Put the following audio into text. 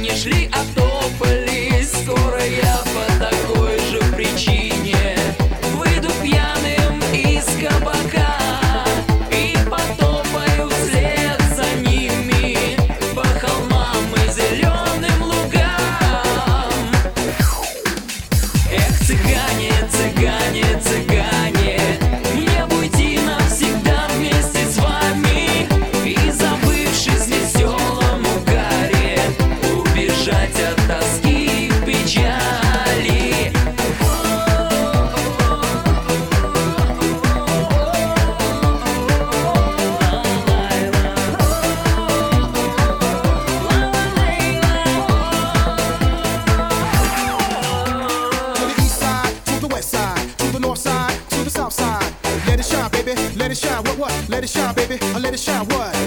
не шли, а топали. Скоро я по такой же причине выйду пьяным из кабака и потопаю вслед за ними по холмам и зеленым лугам. Эх, цыгане, цыгане, цыгане, мне бы уйти навсегда вместе с вами и, забывшись в веселом угаре, убежать от тоски и печали. To the east side, to the west side, to the north side, to the south side. Let it shine, baby, let it shine. What? Let it shine, baby, let it shine. What?